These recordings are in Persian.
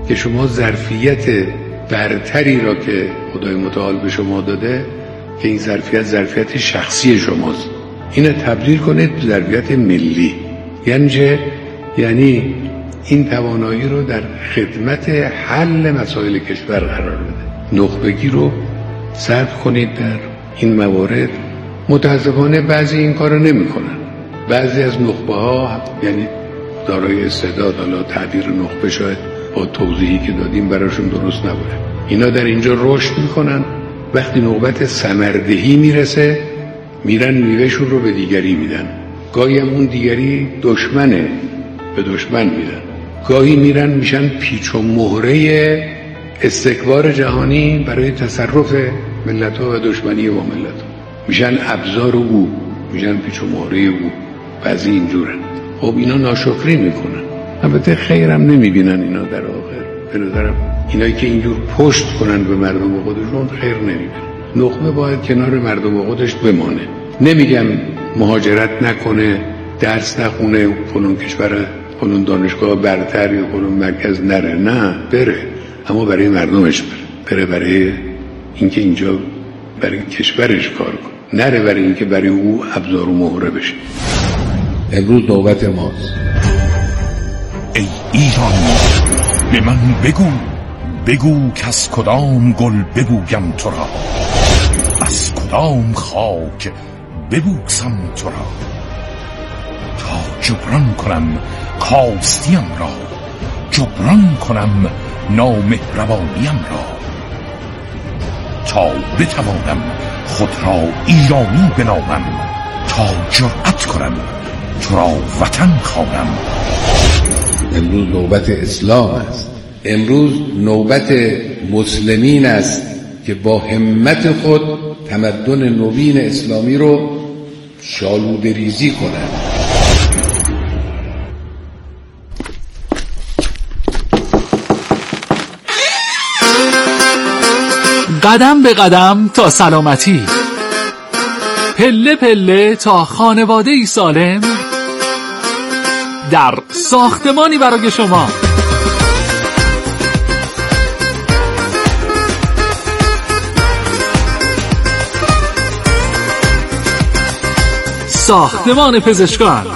که شما ظرفیت برتری را که خدای متعال به شما داده که این ظرفیت شخصی شماست، اینو تبدیل کنید به ظرفیت ملی. یعنی چه؟ یعنی این توانایی رو در خدمت حل مسائل کشور قرار بده. نخبگی رو سرد کنید در این موارد. متاسفانه بعضی این کارو نمی‌کنن. بعضی از نخبه‌ها یعنی دارای استعداد، حالا تعبیر نخبه شاید با توضیحی که دادیم براشون درست نبوده، اینا در اینجا رشد میکنن. وقتی نوبت ثمردهی میرسه میرن میوهشون رو به دیگری میدن. گاهی هم اون دیگری دشمنه، به دشمن میدن. گاهی میرن میشن پیچ و مهره استکبار جهانی برای تصرف ملت‌ها و دشمنی با ملت‌ها. میشن ابزار او، میشن پیچ و مهره او. بعضی اینجورن. خب اینا ناشکری میکنن. البته خیرم نمیبینن اینا در آخر. به نظرم اینایی که اینجور پشت کنن به مردم خودشون خیر نمیبینن. نخبه باید کنار مردم خودش بمانه. نمیگم مهاجرت نکنه، درس نخونه، فلان کشور، فلان دانشگاه برتر یا فلان مرکز نره، نه بره، اما برای مردمش بره برای اینکه اینجا برای کشورش کار کنه، نره برای اینکه برای او ابزار و مهره بشه. امروز نوبت ماست. ای ایران به من بگو که از کدام گل ببویم تو را، از کدام خاک ببوسم تو را، تا جبران کنم کاستیم را، جبران کنم نامهربانیم را، تا بتوانم خود را ایرانی بنامم، تا جرأت کنم تو را وطن خوانم. امروز نوبت اسلام است. امروز نوبت مسلمین است که با همت خود تمدن نوین اسلامی رو شالوده ریزی کنند. قدم به قدم تا سلامتی، پله پله تا خانواده‌ای سالم، در ساختمانی برای شما. ساختمان پزشکان.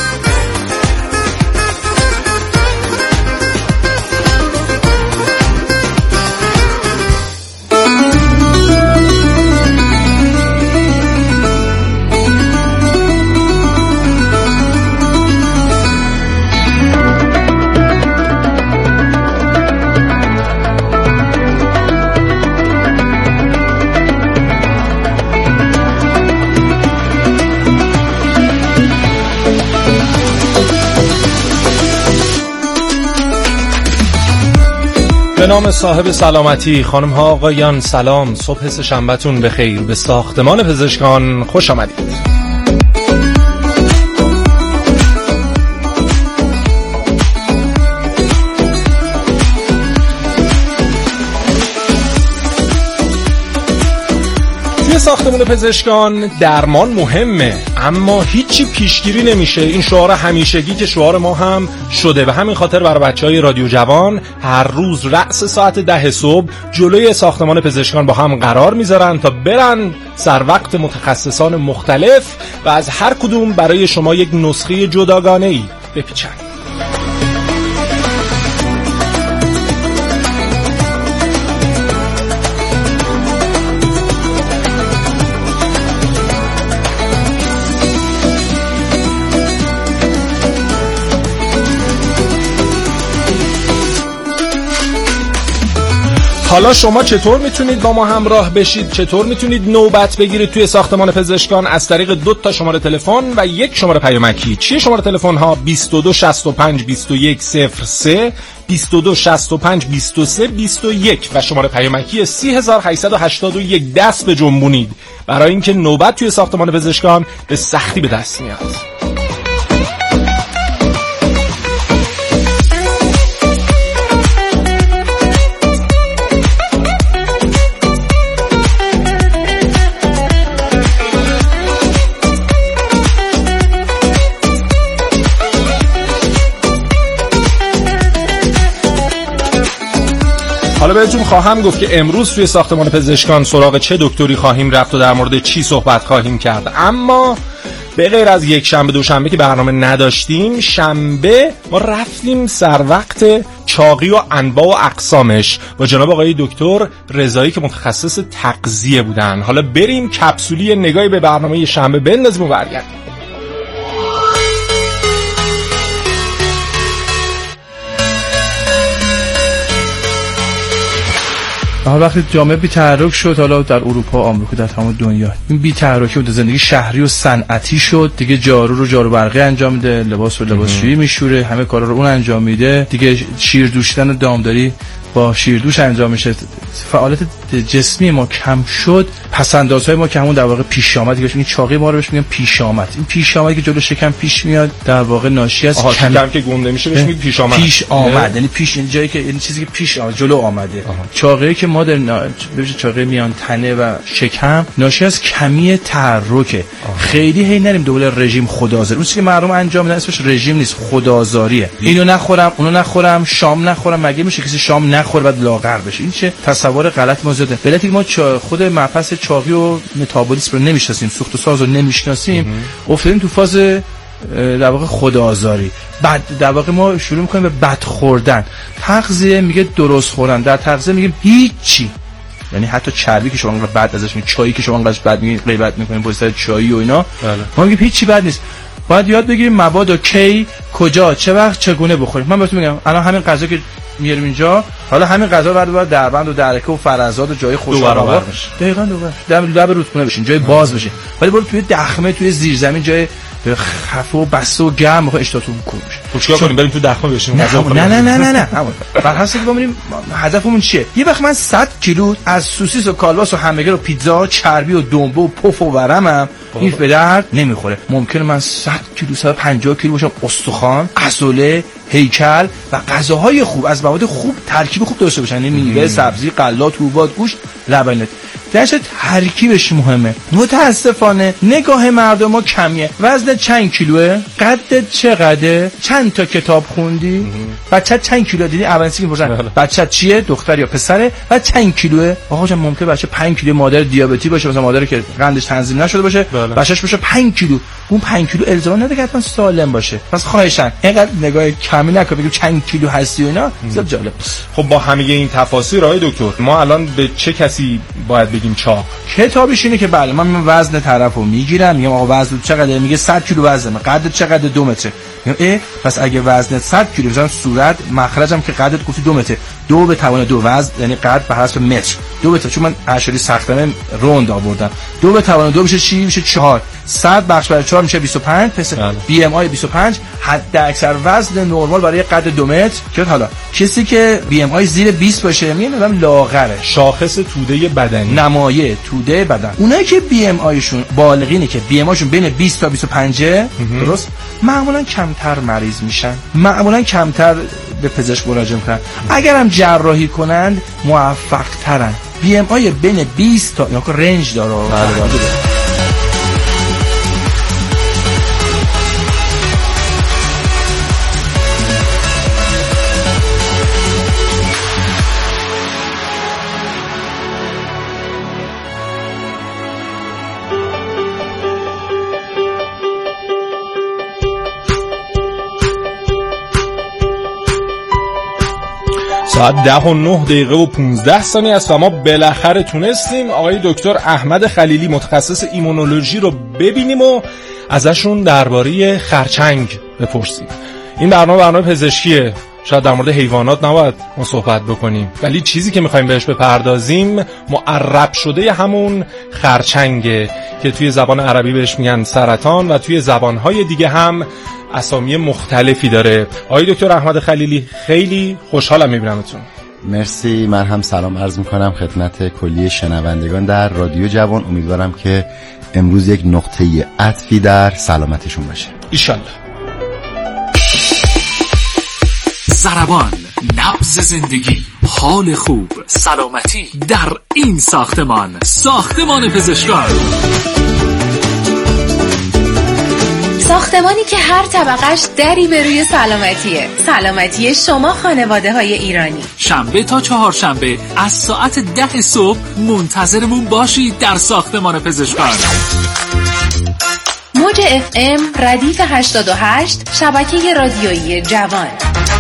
به نام صاحب سلامتی، خانم ها آقایان سلام، صبح سه‌شنبه‌تون بخیر. به ساختمان پزشکان خوش آمدید. ساختمان پزشکان درمان مهمه اما هیچی پیشگیری نمیشه. این شعار همیشگی که شعار ما هم شده و همین خاطر برای بچهای رادیو جوان هر روز رأس ساعت 10 صبح جلوی ساختمان پزشکان با هم قرار میذارن تا برن سر وقت متخصصان مختلف و از هر کدوم برای شما یک نسخه جداگانه‌ای بپیچن. حالا شما چطور میتونید با ما همراه بشید؟ چطور میتونید نوبت بگیرید توی ساختمان پزشکان؟ از طریق 2 شماره تلفن و 1 شماره پیامکی. چیه شماره تلفن ها؟ 22 65 21 03 22 65 23 21 و شماره پیامکی 3881. دست به جنبونید برای اینکه نوبت توی ساختمان پزشکان به سختی به دست میاد. حالا بهتون خواهم گفت که امروز توی ساختمان پزشکان سراغ چه دکتری خواهیم رفت و در مورد چی صحبت خواهیم کرد. اما به غیر از یک شنبه دوشنبه که برنامه نداشتیم، شنبه ما رفتیم سر وقت چاقی و انواع و اقسامش با جناب آقای دکتر رضایی که متخصص تغذیه بودن. حالا بریم کپسولی نگاهی به برنامه شنبه بندازیم و برگردیم. وقتی جامعه بی‌تحرک شد، حالا در اروپا، آمریکا، در تمام دنیا این بی‌تحرکی بود، زندگی شهری و صنعتی شد دیگه. جارو برقی انجام میده، لباس لباسشویی میشوره، همه کارا رو اون انجام میده دیگه. شیر دوشتن و دامداری با شیردوش انجام میشه. فعالیت جسمی ما کم شد، پس‌اندازهای ما که همون در واقع پیش آمد که این چاقی ما رو بهش میگن پیش آمد. این پیش آمدی که جلو شکم پیش میاد در واقع ناشی از شکم که گنده میشه بهش میگن پیش آمد. پیش آمد یعنی پیش، این جایی که این چیزی که پیش آمد جلو آمده. چاقی که ما در چاقی میان تنه و شکم ناشی از کمی تحرکه. خیلی هی نریم دور رژیم خدازاری. اون چیزی که مردم انجام میدن اسمش رژیم نیست، خدازاریه. اینو نخورم، اونو نخورم، شام نخورم. مگه میشه کسی شام نخوره بعد لاغر بشه؟ این چه تصور غلط ما زده. بلکه ما خود مبحث چاقی و متابولیسم رو نمیشناسیم، سوخت و ساز رو نمیشناسیم، افتادیم تو فاز در واقع خودآزاری. بعد در واقع ما شروع میکنیم به بد خوردن. تغذیه میگه درست خوردن، در تغذیه میگه هیچی. یعنی حتی چربی که شما انقدر بد ازش میگید، چایی که شما انقدر بد میگید، غیبت میکنید با سر چایی و اینا، ما میگیم هیچی بد نیست. باید یاد بگیریم مواد کی، کجا، چه وقت، چگونه بخوریم. من بهتون میگم الان همین غذا که میاریم اینجا، حالا همین غذا رو بعد دربند و درکه و فرزاد و جای خوش‌آوا دقیقاً دوباره لب رودخونه بشین، جای باز بشه. ولی برو توی دخمه، توی زیرزمین، جای خفه و بسته و گرم میخواد اشتاتون کور بشه. خب چیکار کنیم؟ بریم تو دخمه بشیم غذا بخوریم؟ نه بر حسب که بریم هدفمون چیه. یه وقت من 100 کیلو از سوسیس و کالباس و همبرگر و پیتزا، چربی و دنبه و پف و ورمم این به درد نمیخوره. ممکنه من 100 کیلو 150 کیلو باشم، استخوان، عضله، هیکل و غذاهای خوب از مواد خوب، ترکیب خوب داشته باشن. یعنی میوه، سبزی، غلات، حبوبات، گوشت، لبنیات. درش ترکیبش مهمه. متاسفانه نگاه مردم ما کمیه. وزن چند کیلوه؟ قدت چقدره؟ چند تا کتاب خوندی؟ بچه چند کیلو دیدی؟ اولسی که پرسن بچه چیه؟ دختر یا پسره؟ و چند کیلوه؟ آقا جان ممکنه بچه 5 کیلو مادر دیابتی باشه، مثلا مادری که قندش تنظیم نشده باشه، بچه‌ش باشه 5 کیلو. اون 5 کیلو الزاما نداره که حتما سالم باشه. پس خواهشاً اینقدر نگاه کمی نکن بگیم چند کیلو هستی و اینا. زیاد جالب. خب با همه این تفاصیل آقای دکتر، ما الان به چه کسی باید بگیم چاق؟ کتابش اینه که بله من وزن طرفو میگیرم، میگم آقا وزن چقدره؟ میگه 100 کیلو وزنه. قدت چقدره؟ 2 متر. میگم پس اگه وزنت 100 کیلو، مثلا صورت مخرجم که قدت گفتی 2 متر، 2 به توان 2 وزن یعنی قد به حسب متر 2 متر، چون من اشاری سختمه روند آوردم. 2 به توان 2 میشه چی؟ میشه 4. 100 بخش بر 4 میشه 25. پس بی ام آی 25 حد اکثر وزن نرمال برای قد 2 متر. که حالا کسی که بی ام آی زیر 20 باشه میگن آدم لاغره. شاخص توده بدنی، نمایه توده بدن. اونایی که بی ام آیشون بالغینه که بی ام آیشون بین 20 تا 25 درست، معمولا کمتر مریض میشن، معمولا کمتر به پزشک مراجعه میکنن. اگرم جراحی کنند موفق ترن. بی ام آی بین 20 تا اینا که رنج داره. ساعت 10:09 و 15 ثانیه است و ما بالاخره تونستیم آقای دکتر احمد خلیلی متخصص ایمونولوژی رو ببینیم و ازشون درباره خرچنگ بپرسیم. این برنامه پزشکیه، شاید در مورد حیوانات نباید ما صحبت بکنیم، ولی چیزی که میخوایم بهش بپردازیم معرب شده همون خرچنگه که توی زبان عربی بهش میگن سرطان و توی زبانهای دیگه هم اسامی مختلفی داره. آقای دکتر احمد خلیلی خیلی خوشحالم میبینمتون. مرسی. من هم سلام عرض میکنم خدمت کلیه شنوندگان در رادیو جوان. امیدوارم که امروز یک نقطه عطفی در سلامتشون باشه ایشالله. ضربان، نبض زندگی، حال خوب، سلامتی در این ساختمان، ساختمان پزشکان. ساختمانی که هر طبقش دری به روی سلامتیه. سلامتی شما خانواده های ایرانی. شنبه تا چهارشنبه از ساعت 10 صبح منتظرمون باشید در ساختمان پزشکان. موج FM ردیف 88 شبکه رادیویی جوان.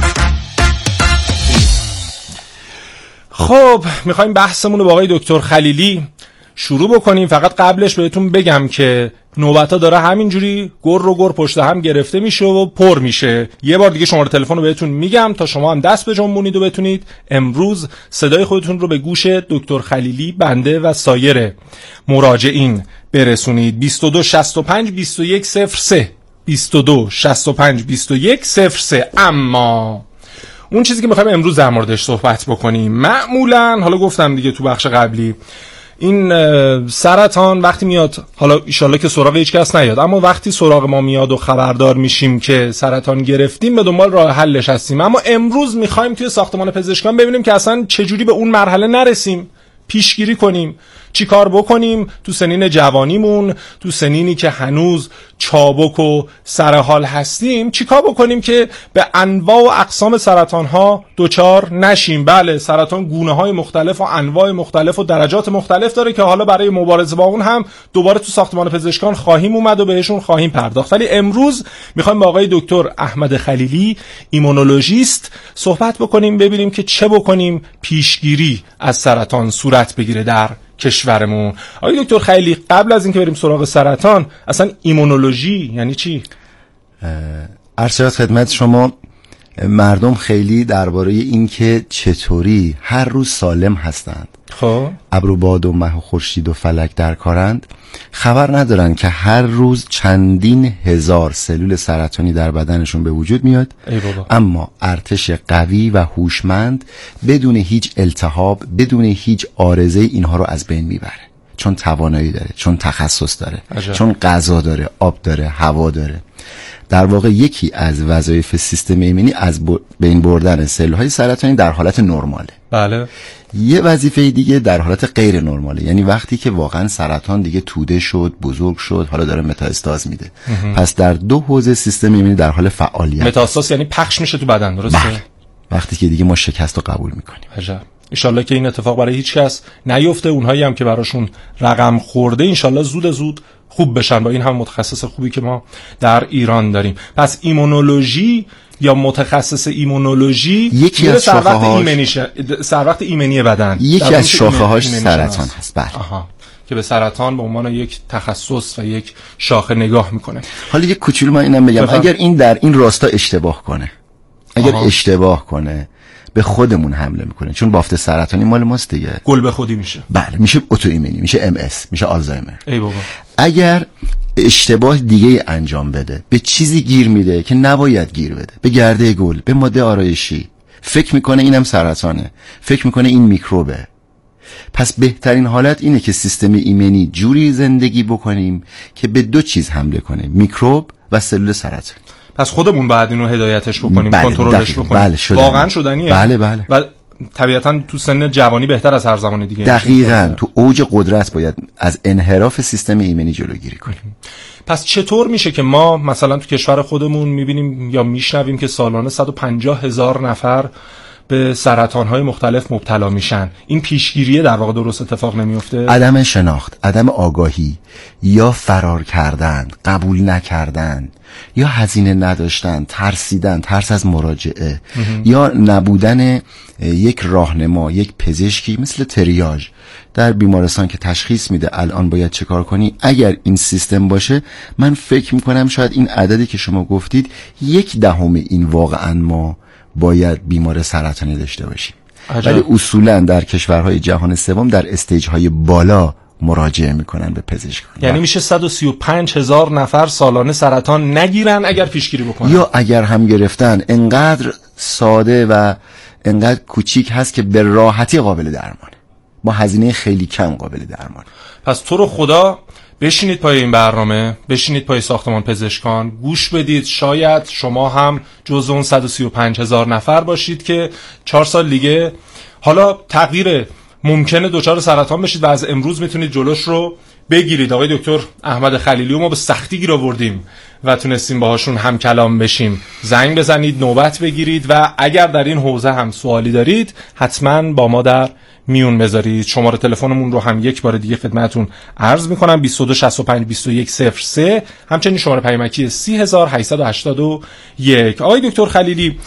خب میخوایم بحثمون رو با آقای دکتر خلیلی شروع بکنیم. فقط قبلش بهتون بگم که نوبتا داره همینجوری گر پشت هم گرفته میشه و پر میشه. یه بار دیگه شماره تلفن رو بهتون میگم تا شما هم دست بجنبونید و بتونید امروز صدای خودتون رو به گوش دکتر خلیلی، بنده و سایر مراجعین برسونید. 22 65 21 03 22 65 21 03. اما اون چیزی که میخوایم امروز در موردش صحبت بکنیم، معمولا حالا گفتم دیگه تو بخش قبلی، این سرطان وقتی میاد، حالا ایشالله که سراغ هیچ کس نیاد، اما وقتی سراغ ما میاد و خبردار میشیم که سرطان گرفتیم به دنبال راه حلش هستیم. اما امروز میخوایم توی ساختمان پزشکان ببینیم که اصلا چجوری به اون مرحله نرسیم، پیشگیری کنیم، چی کار بکنیم تو سنین جوانیمون، تو سنینی که هنوز چابک و سرحال هستیم، چی کار بکنیم که به انواع و اقسام سرطان ها دوچار نشیم. بله، سرطان گونه های مختلف و انواع مختلف و درجات مختلف داره که حالا برای مبارزه با اون هم دوباره تو ساختمان پزشکان خواهیم اومد و بهشون خواهیم پرداخت. ولی امروز میخوایم با آقای دکتر احمد خلیلی، ایمونولوژیست، صحبت بکنیم، ببینیم که چه بکنیم پیشگیری از سرطان صورت بگیره در کشورمون. آقای دکتر خلیلی، قبل از اینکه بریم سراغ سرطان، اصلا ایمونولوژی یعنی چی؟ عرض خدمت شما، مردم خیلی درباره این که چطوری هر روز سالم هستند، خب ابر و باد و مه و خورشید و فلک در کارند، خبر ندارن که هر روز چندین هزار سلول سرطانی در بدنشون به وجود میاد. اما ارتش قوی و هوشمند بدون هیچ التهاب، بدون هیچ عارضه اینها رو از بین میبره، چون توانایی داره، چون تخصص داره، چون غذا داره، آب داره، هوا داره. در واقع یکی از وظایف سیستم ایمنی از بین بردن سلول‌های سرطانی در حالت نرماله. بله. یه وظیفه دیگه در حالت غیر نرماله، یعنی وقتی که واقعا سرطان دیگه توده شد، بزرگ شد، حالا داره متاستاز میده. پس در دو حوزه سیستم ایمنی در حال فعالیت. متاستاز یعنی پخش میشه تو بدن، درسته؟ بله. وقتی که دیگه ما شکست رو قبول میکنیم. عجب. انشالله که این اتفاق برای هیچ کس نیفته. اونهایی هم که براشون رقم خورده انشالله زود خوب بشن با این هم متخصص خوبی که ما در ایران داریم. پس ایمونولوژی یا متخصص ایمونولوژی یکی از سروقت ایمنی بدن، یکی از شاخه‌هاش سرطان هست. بله. که به سرطان به عنوان یک تخصص و یک شاخه نگاه میکنه. حالا یک کوچولو من اینم بگم، اگر این در این راستا اشتباه کنه، اشتباه کنه به خودمون حمله میکنه، چون بافت سرطانی مال ماست دیگه، گل به خودی میشه. بله، میشه اتو ایمنی، میشه ام اس، میشه آلزایمر. ای بابا. اگر اشتباه دیگه انجام بده، به چیزی گیر میده که نباید گیر بده، به گرده گل، به ماده آرایشی، فکر میکنه اینم سرطانه، فکر میکنه این میکروبه. پس بهترین حالت اینه که سیستم ایمنی جوری زندگی بکنیم که به دو چیز حمله کنه، میکروب و سلول سرطانی. پس خودمون باید اینو هدایتش بکنیم، کنترلش بکنیم. واقعا شدنیه. بله. و طبیعتا تو سن جوانی بهتر از هر زمان دیگه. دقیقاً تو اوج قدرت باید از انحراف سیستم ایمنی جلوگیری کنیم. پس چطور میشه که ما مثلا تو کشور خودمون میبینیم یا میشنویم که سالانه 150,000 نفر به سرطان‌های مختلف مبتلا میشن؟ این پیشگیریه در واقع درست اتفاق نمیفته؟ عدم شناخت، عدم آگاهی، یا فرار کردن، قبول نکردن، یا هزینه نداشتن، ترسیدن، ترس از مراجعه، یا نبودن یک راهنما، یک پزشکی مثل تریاژ در بیمارستان که تشخیص میده الان باید چه کار کنی. اگر این سیستم باشه، من فکر میکنم شاید این عددی که شما گفتید 1/10 این واقعا ما باید بیمار سرطانی داشته باشیم. ولی اصولا در کشورهای جهان سوم در استیج‌های بالا مراجعه میکنن به پزشکان. یعنی میشه 135,000 نفر سالانه سرطان نگیرن اگر پیشگیری بکنن، یا اگر هم گرفتن انقدر ساده و انقدر کوچیک هست که به راحتی قابل درمانه، با هزینه خیلی کم قابل درمانه. پس تو رو خدا بشینید پای این برنامه، بشینید پای ساختمان پزشکان، گوش بدید. شاید شما هم جزو اون 135,000 نفر باشید که 4 سال دیگه حالا تغییر ممکنه دچار سرطان بشید و از امروز میتونید جلوش رو بگیرید. آقای دکتر احمد خلیلی ما به سختی گیر آوردیم و تونستیم باهاشون هم کلام بشیم. زنگ بزنید، نوبت بگیرید و اگر در این حوزه هم سوالی دارید حتما با ما در میون بذارید. شماره تلفنمون رو هم یک بار دیگه خدمتتون عرض میکنم 22652103، همچنین شماره پیامکی 30881. آقای دکتر خلیلی،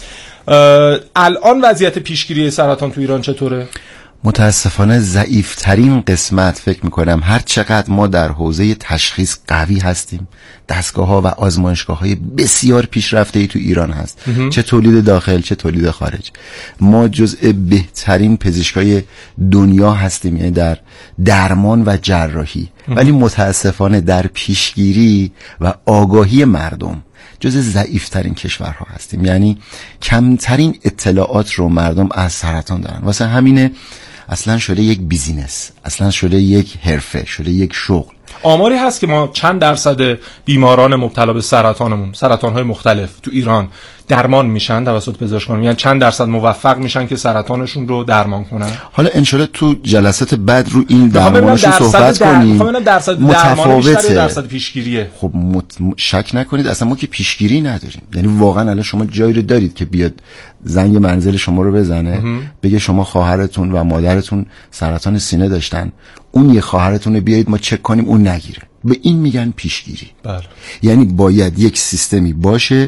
الان وضعیت پیشگیری سرطان تو ایران چطوره؟ متاسفانه ضعیفترین قسمت فکر میکنم. هر چقدر ما در حوزه تشخیص قوی هستیم، دستگاه ها و آزمایشگاه های بسیار پیشرفته ای تو ایران هست، چه تولید داخل چه تولید خارج، ما جزء بهترین پزشکای دنیا هستیم، یعنی در درمان و جراحی. ولی متاسفانه در پیشگیری و آگاهی مردم جز ضعیفترین کشورها هستیم، یعنی کمترین اطلاعات رو مردم از سرطان دارن. واسه همینه اصلا شده یک بیزینس، اصلا شده یک حرفه، شده یک شغل. آماری هست که ما چند درصد بیماران مبتلا به سرطان‌های مختلف تو ایران درمان میشن توسط پزشکان؟ یعنی چند درصد موفق میشن که سرطانشون رو درمان کنن؟ حالا انشالله تو جلسات بعد رو این درمانشون صحبت کنیم. متفاوته. درصد پیشگیریه. خب شک نکنید اصلا ما که پیشگیری نداریم. یعنی واقعا الان شما جایی رو دارید که بیاد زنگ منزل شما رو بزنه بگه شما خواهرتون و مادرتون سرطان سینه داشتن، اون یه خواهرتون رو بیایید ما چک کنیم اون نگیره؟ به این میگن پیشگیری. بله. یعنی باید یک سیستمی باشه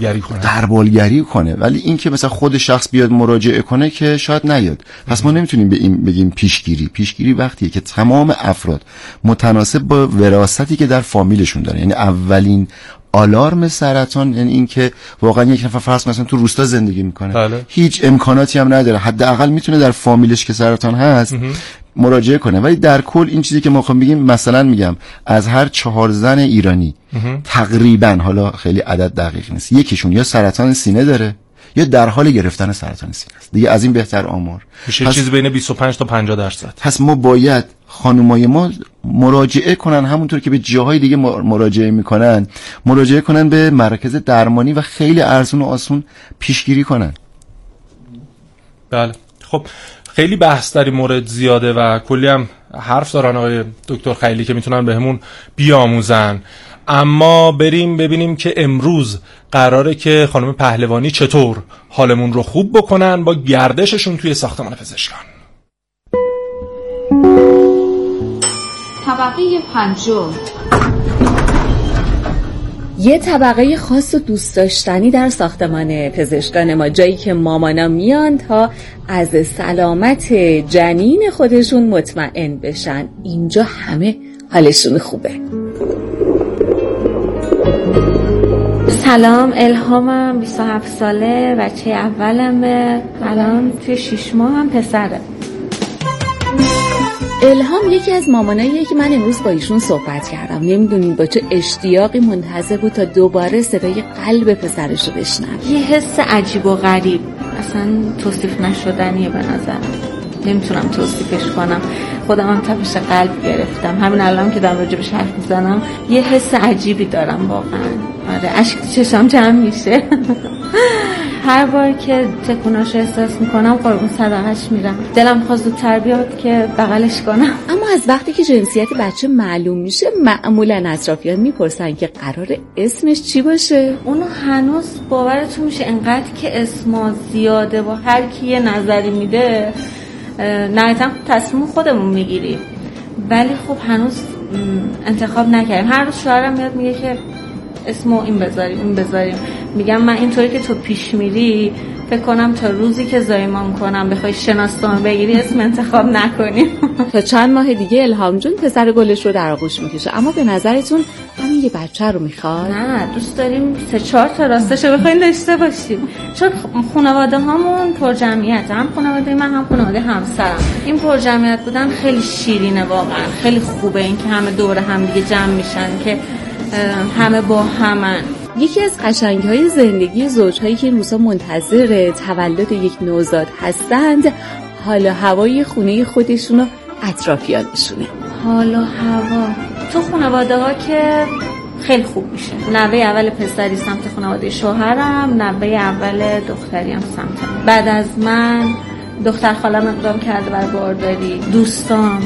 دربالگری کنه. ولی این که مثلا خود شخص بیاد مراجعه کنه که شاید نیاد. پس ما نمیتونیم به این بگیم پیشگیری. پیشگیری وقتیه که تمام افراد متناسب با وراثتی که در فامیلشون دارن، یعنی اولین آلارم سرطان یعنی این که واقعا یک نفر فرض مثلا تو روستا زندگی میکنه، بله. هیچ امکاناتی هم نداره، حداقل میتونه در فامیلش که سرطان هست مراجعه کنه. ولی در کل این چیزی که ما خواهم بگیم، مثلا میگم از هر 4 زن ایرانی تقریبا، حالا خیلی عدد دقیق نیست، یکیشون یا سرطان سینه داره یا در حال گرفتن سرطان سینه است. دیگه از این بهتر آمار میشه چیز بین 25 تا 50%. پس ما باید خانمای ما مراجعه کنن، همونطور که به جاهای دیگه مراجعه میکنن، مراجعه کنن به مراکز درمانی و خیلی ارزون و آسون پیشگیری کنن. بله. خب خیلی بحث در این مورد زیاده و کلی هم حرف دارن آقای دکتر خلیلی که میتونن بهمون بیاموزن. اما بریم ببینیم که امروز قراره که خانم پهلوانی چطور حالمون رو خوب بکنن با گردششون توی ساختمان پزشکان. طبقه 5. یه طبقه خاص و دوست داشتنی در ساختمان پزشکان ما، جایی که مامانا میان تا از سلامت جنین خودشون مطمئن بشن. اینجا همه حالشون خوبه. سلام، الهامم، 27 ساله، بچه اولمه، الان توی 6 ماه هم پسره. الهام یکی از ماماناییه که من امروز با ایشون صحبت کردم. نمیدونین با چه اشتیاقی منتظر بود تا دوباره صدای قلب پسرش رو بشنوه. یه حس عجیب و غریب، اصلا توصیف نشدنیه به نظرم. نمیتونم توصیفش کنم. خودم هم تپش قلب گرفتم. همین الان که دارم راجبش حرف میزنم یه حس عجیبی دارم واقعا. آره، اشک تو چشام جمع میشه. هر بار که تکوناشو احساس میکنم قربون صدقش میرم. دلم خواست زودتر بیاد که بغلش کنم. اما از وقتی که جنسیت بچه معلوم میشه معمولا اطرافیان میپرسن که قرار اسمش چی باشه. اونو هنوز باورتون میشه انقدر که اسما زیاده و هر کی یه نظری میده نهایتا تصمیم خودمون میگیریم، ولی خب هنوز انتخاب نکردیم. هر روز شوهرم میاد میگه که اسمو این بذاریم. میگم من اینطوری که تو پیش میری فکر کنم تا روزی که زایمان کنم بخوای شناسنامه بگیری اسم انتخاب نکنیم. تا چند ماه دیگه الهام جون پسر گلش رو در آغوش میکشه. اما به نظرتون همین یه بچه رو میخواد؟ نه، دوست داریم 3-4 تا راستش رو بخوایم داشته باشیم، چون خانواده هامون پر جمعیت، هم خانواده من هم خانواده همسرم. این پر جمعیت بودن خیلی شیرینه، واقعا خیلی خوبه این که همه دور هم دیگه جمع میشن، که همه با همن. یکی از قشنگی‌های زندگی زوج‌هایی که این روزا منتظر تولد یک نوزاد هستند حال و هوای خونه خودشون و اطرافیانشونه. حال و هوا تو خانواده ها که خیلی خوب میشه. نوه اول پسری سمت خانواده شوهرم، نوه اول دختری هم سمتم. بعد از من دختر خالم اقدام کرده بر بارداری، دوستان،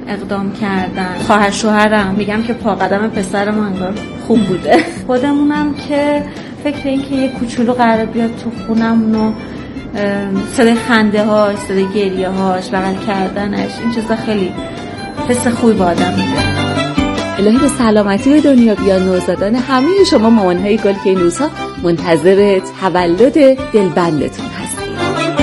اقدام کردن. خواهر شوهرم میگم که پا قدم پسر ما انگار خوب بوده. خودمونم که فکر این که یه کوچولو قرار بیاد تو خونمون و صدای خنده هاش، صدای گریه هاش، بغل کردنش، این چیزا خیلی حس خوبی با آدم میده. الهی به سلامتی به دنیا بیان نوزادان همه شما مامانهای گل که این روزها منتظر تولد دلبندتون هستید.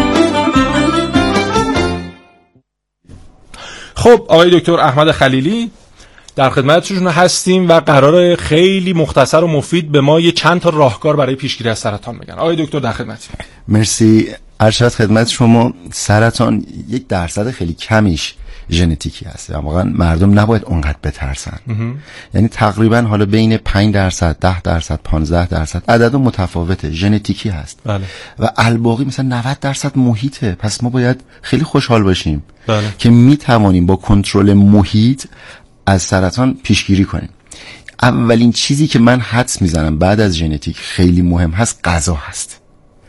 خب آقای دکتر احمد خلیلی در خدمتشون هستیم و قراره خیلی مختصر و مفید به ما یه چند تا راهکار برای پیشگیری از سرطان بگن. آقای دکتر در خدمتیم. مرسی. ارشد خدمت شما. سرطان 1% خیلی کمیش ژنتیکی هست و واقعا مردم نباید اونقدر بترسن. یعنی تقریبا حالا بین 5%، 10%، 15% عدد متفاوته، ژنتیکی هست. بله. و الباقی مثلا 90% محیطه. پس ما باید خیلی خوشحال باشیم بله. که میتوانیم با کنترل محیط از سرطان پیشگیری کنیم. اولین چیزی که من حدس میزنم بعد از ژنتیک خیلی مهم هست غذا هست.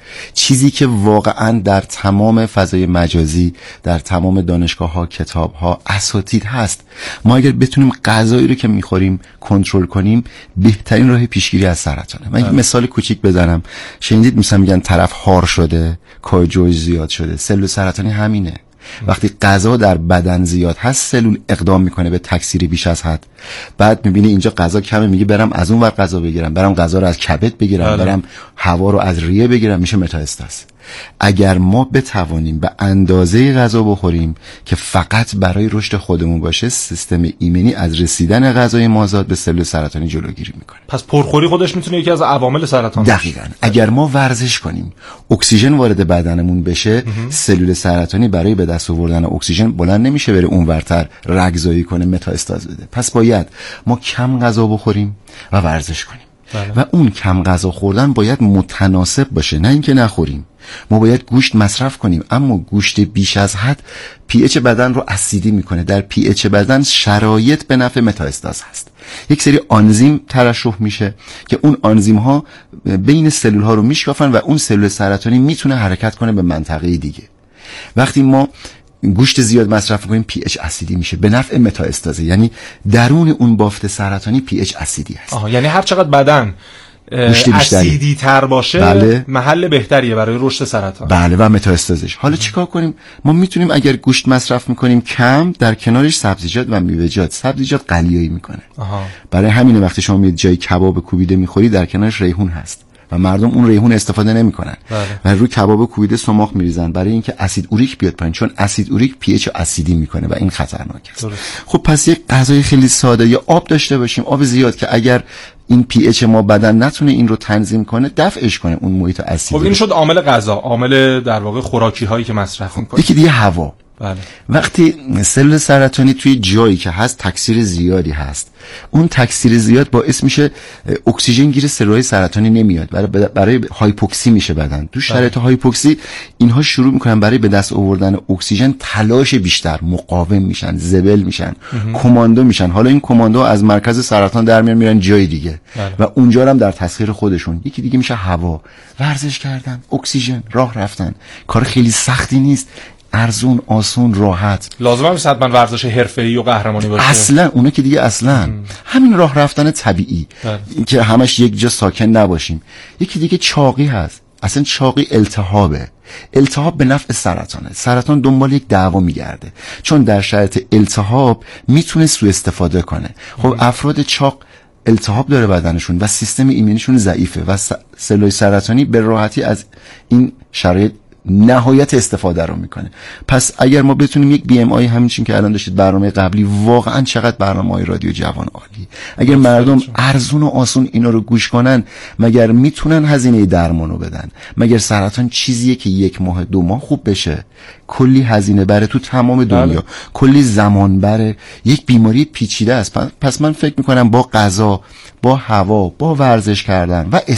چیزی که واقعا در تمام فضای مجازی، در تمام دانشگاه‌ها، کتاب‌ها، اساتید هست. ما اگر بتونیم غذایی رو که می‌خوریم کنترل کنیم، بهترین راه پیشگیری از سرطانه. من یک مثال کوچیک بزنم. شنیدید مثلا میگن طرف هار شده، کایجوی زیاد شده. سلول سرطانی همینه. وقتی غذا در بدن زیاد هست، سلول اقدام میکنه به تکثیر بیش از حد. بعد میبینی اینجا غذا کمه، میگه برم از اون ور غذا بگیرم، برم غذا رو از کبد بگیرم، برم هوا رو از ریه بگیرم، میشه متاستاز. اگر ما بتوانیم به اندازه غذا بخوریم که فقط برای رشد خودمون باشه، سیستم ایمنی از رسیدن غذای مازاد به سلول سرطانی جلوگیری میکنه. پس پرخوری خودش میتونه یکی از عوامل سرطان باشه. دقیقاً. اگر ما ورزش کنیم، اکسیژن وارد بدنمون بشه، سلول سرطانی برای به دست آوردن اکسیژن بلند نمیشه بره اونورتر رگزایی کنه، متاستاز بده. پس باید ما کم غذا بخوریم و ورزش کنیم. بله. و اون کم غذا خوردن باید متناسب باشه، نه اینکه نخوریم. ما باید گوشت مصرف کنیم، اما گوشت بیش از حد پی اچ بدن رو اسیدی میکنه. در پی اچ بدن شرایط به نفع متاستاز هست. یک سری آنزیم ترشح میشه که اون آنزیم ها بین سلول ها رو میشکافن و اون سلول سرطانی میتونه حرکت کنه به منطقه دیگه. وقتی ما گوشت زیاد مصرف کنیم پی اچ اسیدی میشه به نفع متاستازه، یعنی درون اون بافت سرطانی پی اچ اسیدی هست. یعنی هر چقدر بدن اسیدی تر باشه بله. محل بهتریه برای رشد سرطان. بله و متاستازش. حالا چیکار کنیم؟ ما میتونیم اگر گوشت مصرف میکنیم کم، در کنارش سبزیجات و میوه‌جات. سبزیجات قلیایی میکنه. برای همین وقتی شما میید جای کباب کوبیده میخوری در کنارش ریحون هست و مردم اون ریحون استفاده نمیکنن و روی کباب کوبیده سماق میریزن برای اینکه اسید اوریک بیاد پایین، چون اسید اوریک پی اچ اسیدی میکنه و این خطرناک است. خب پس یک غذای خیلی ساده یا آب داشته باشیم، آب زیاد که اگر این پی اچ ما بدن نتونه این رو تنظیم کنه، دفعش کنه اون محیط اسیدی. خب این شد عامل غذا، عامل در واقع خوراکی هایی که مصرف میکنیم. یکی دیگه هوا. بله. وقتی سلول سرطانی توی جایی که هست تکثیر زیادی هست، اون تکثیر زیاد باعث میشه اکسیژن گیر سلولهای سرطانی نمیاد، برای هایپوکسی میشه بدن. تو شرایط هایپوکسی اینها شروع میکنن برای به دست آوردن اکسیژن تلاش بیشتر، مقاوم میشن، زبل میشن، کماندو میشن. حالا این کماندو از مرکز سرطان در میرن جای دیگه و اونجا هم در تسخیر خودشون. یکی دیگه میشه هوا، ورزش کردن، اکسیژن، راه رفتن. کار خیلی سختی نیست، ارزون، آسون، راحت. لازم هم حتما ورزش حرفه‌ای و قهرمانی باشه. اصلا اونا که دیگه اصلا همین راه رفتن طبیعی که همش یک جا ساکن نباشیم. یکی دیگه چاقی هست. اصلا چاقی التهابه. التهاب به نفع سرطانه. سرطان دنبال یک دعوا میگرده، چون در شرایط التهاب میتونه سوء استفاده کنه. خب افراد چاق التهاب داره بدنشون و سیستم ایمنیشون ضعیفه و سلول سرطانی به راحتی از این شرایط نهایت استفاده رو میکنه. پس اگر ما بتونیم یک بی ام آی همینچین که الان داشتید برنامه قبلی، واقعا چقدر برنامه‌های رادیو جوان عالی. اگر مردم ارزون و آسون اینا رو گوش کنن، مگر میتونن هزینه درمانو بدن؟ مگر سرطان چیزیه که 1 ماه 2 ماه خوب بشه؟ کلی هزینه بره تو تمام دنیا، کلی زمان بره. یک بیماری پیچیده است. پس من فکر میکنم با غذا، با هوا، با ورزش کردن و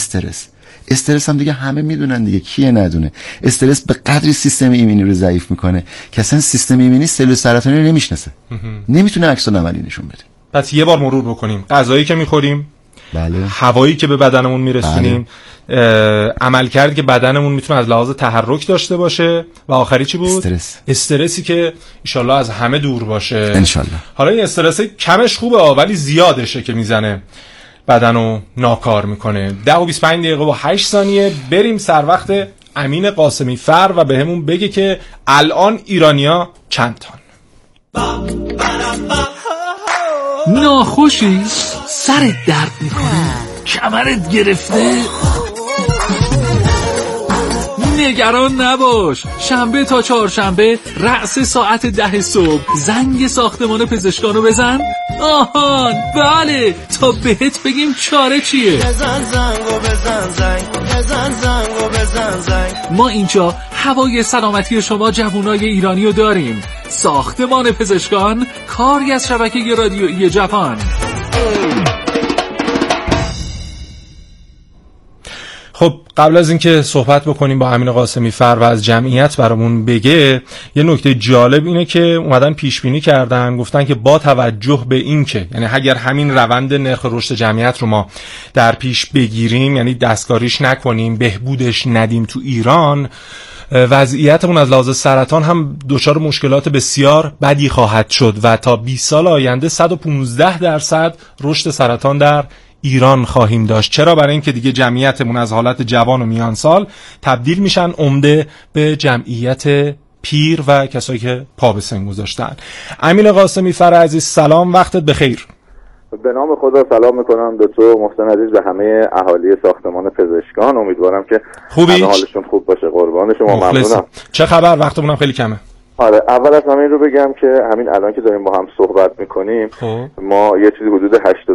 استرس هم دیگه همه میدونن دیگه، کیه ندونه. استرس به قدری سیستم ایمنی رو ضعیف میکنه که اصلا سیستم ایمنی سلول سرطانی رو نمیشناسه، نمیتونه عکس العملی نشون بده. پس یه بار مرور بکنیم: غذایی که میخوریم، بله، هوایی که به بدنمون میرسونیم، عمل کرد که بدنمون میتونه از لحاظ تحرک داشته باشه و آخری چی بود؟ استرسی که انشالله از همه دور باشه انشالله. حالا این استرس کمش خوبه ولی زیادشه که میزنه بدنو ناکار میکنه. 10:25:08 بریم سر وقت امین قاسمی فر و بهمون بگه که الان ایرانیا چند تان. ناخوشی؟ سرت درد میکنه؟ کمرت گرفته؟ نگران نباش، شنبه تا چهارشنبه رأس ساعت 10 صبح زنگ ساختمان پزشکانو بزن. آهان بله، تا بهت بگیم چاره چیه. بزن زنگو بزن زنگو بزن زنگ. ما اینجا هوای سلامتی شما جوانای ایرانیو داریم. ساختمان پزشکان، کاری از شبکه رادیویی جهان. خب قبل از اینکه صحبت بکنیم با امین قاسمی فر و از جمعیت برامون بگه، یه نکته جالب اینه که اومدن پیش بینی کردن، گفتن که با توجه به این که یعنی اگر همین روند نرخ رشد جمعیت رو ما در پیش بگیریم، یعنی دستکاریش نکنیم، بهبودش ندیم تو ایران، وضعیتمون از لحاظ سرطان هم دچار مشکلات بسیار بدی خواهد شد و تا 20 سال آینده 115% رشد سرطان در ایران خواهیم داشت. چرا؟ برای اینکه دیگه جمعیتمون از حالت جوان و میان سال تبدیل میشن عمده به جمعیت پیر و کسایی که پا به سن گذاشتن. امین قاسمی فر عزیز سلام، وقتت بخیر. به نام خدا سلام میکنم دکتر محسن عزیز به همه اهالی ساختمان پزشکان. امیدوارم که همه حالشون خوب باشه. قربان شما، ممنونم. چه خبر؟ وقتمون هم خیلی کمه. آره، اول از همه این رو بگم که همین الان که داریم با هم صحبت میکنیم ما یه چیزی حدود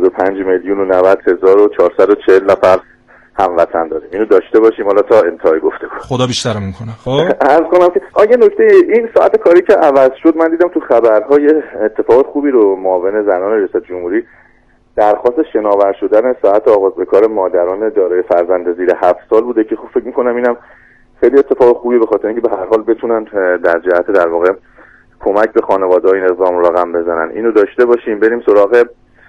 85,90,440 نفر هموطن داریم. اینو داشته باشیم حالا تا انتهای گفتگو. خدا بیشترمون کنه. خب عرض کنم که یه نکته، این ساعت کاری که عوض شد، من دیدم تو خبرها یه اتفاق خوبی رو معاون زنان ریاست جمهوری درخواست شناور شدن ساعت آغاز به کار مادران دارای فرزند زیر 7 سال بوده که خب فکر می‌کنم اینم خیلی اتفاق خوبی به خاطر اینکه به هر حال بتونن در جهت در واقع کمک به خانواده‌های این اقدام رو رقم بزنن. اینو داشته باشیم. بریم سراغ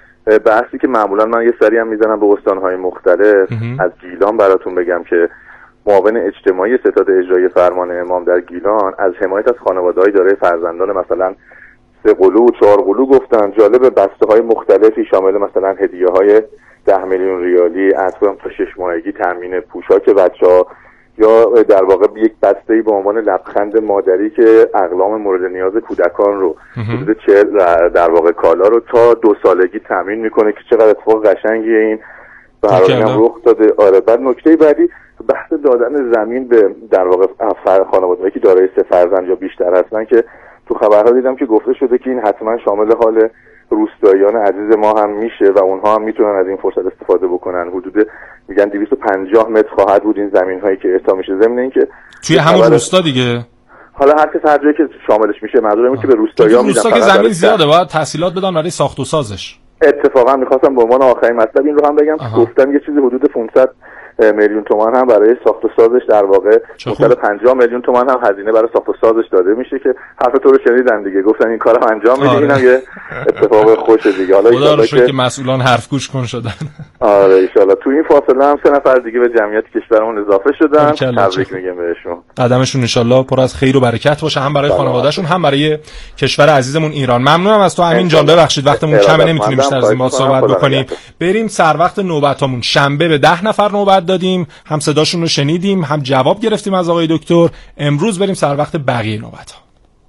بحثی که معمولا من یه سری هم میزنم به استان‌های مختلف. از گیلان براتون بگم که معاون اجتماعی ستاد اجرایی فرمان امام در گیلان از حمایت از خانواده‌های دارای فرزندان مثلا 3 قلو و 4 قلو گفتن. جالب، بسته‌های مختلفی شامل مثلا هدیه‌های 10 میلیون ریالی، اطفال تا 6 ماهگی، تامین پوشاک بچه‌ها، یا در واقع یک بسته‌ای به عنوان لبخند مادری که اقلام مورد نیاز کودکان رو حدود 40 در واقع کالا رو تا 2 سالگی تامین میکنه که چقدر اتفاق قشنگیه این به هر حال رخ داده. آره، بعد نکته بعدی بحث دادن زمین به در واقع خانواده‌ای که دارای 3 فرزند یا بیشتر هستن که تو خبرها دیدم که گفته شده که این حتما شامل حال روستاییان عزیز ما هم میشه و اونها هم میتونن از این فرصت استفاده بکنن. حدود میگن 250 متر خواهد بود این زمین هایی که اعطا میشه، ضمن این که توی همون روستا دیگه. حالا هر کس هر جایی که شاملش میشه، منظورم که به روستایی‌ها میدن. روستا که زمین زیاده باید تسهیلات بدن برای ساخت و سازش. اتفاقا میخواستم به عنوان آخرین مطلب این رو هم بگم که گفتم یه چیزی حدود 500 میلیون تومان هم برای ساخت و سازش در واقع 50 میلیون تومان هم هزینه برای ساخت و سازش داده میشه که حرف تو رو شنیدن دیگه، گفتن این کارو انجام میدیم. اینم یه اتفاق خوشه دیگه. حالا خدا رو شکر که مسئولان حرف گوش کن شدن. آره ان شاء الله تو این فاصله هم 3 نفر دیگه به جمعیت کشورمون اضافه شدن. تبریک میگم بهشون. قدمشون ان شاء الله پر از خیر و برکت باشه، هم برای خانواده‌شون هم برای کشور عزیزمون ایران. ممنونم از تو امین جان، ببخشید وقتمون کمه، نمیتونیم بیشتر از این ما صحبت بکنیم. بریم سر وقت نوبتامون. شنبه به 10 نفر نوبت دادیم، هم صداشون رو شنیدیم، هم جواب گرفتیم از آقای دکتر. امروز بریم سر وقت بقیه نوبت‌ها.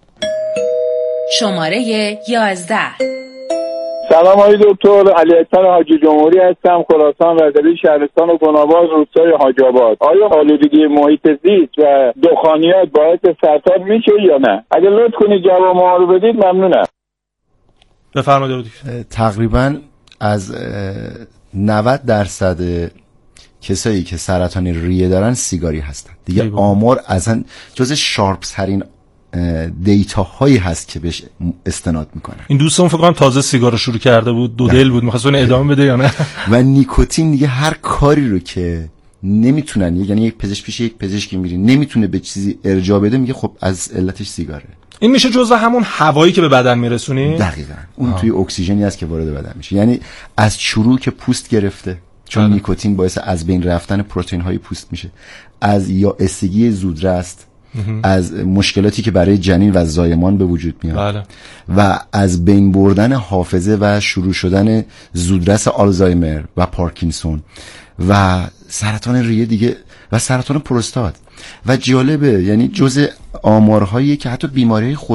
شماره 11. سلام آقای دکتر، علی اکبر حاجی جمهوری هستم، خراسان رضوی شهرستان و گناباز روستای حاج آباد. آیا آلودگی محیط زیست و دخانیات باعث سرطان میشه یا نه؟ اگه لطف کنید جواب ما رو بدید ممنونم. بفرمایید. تقریبا از 90% کسایی که سرطان ریه دارن سیگاری هستن دیگه. آمار اصلا جز شارپ ترین دیتا هایی هست که بهش استناد میکنه. این دوستم فکر کنم تازه سیگار رو شروع کرده بود، دو دل بود، می‌خواست اون ادامه بده یا نه. و نیکوتین دیگه هر کاری رو که نمیتونن، یعنی یک پزشک پیش یک پزشکی میری نمیتونه به چیزی ارجاع بده، میگه خب از علتش سیگاره. این میشه جزء همون هوایی که به بدن میرسونی؟ دقیقاً. اون توی اکسیژنی است که وارد بدن میشه، یعنی از چروک پوست گرفته چون نیکوتین باعث از بین رفتن پروتئین های پوست میشه، از یائسگی زودرس، از مشکلاتی که برای جنین و زایمان به وجود میاد و از بین بردن حافظه و شروع شدن زودرس آلزایمر و پارکینسون و سرطان ریه دیگه و سرطان پروستات. و جالبه، یعنی جزء آمارهایی که حتی بیماری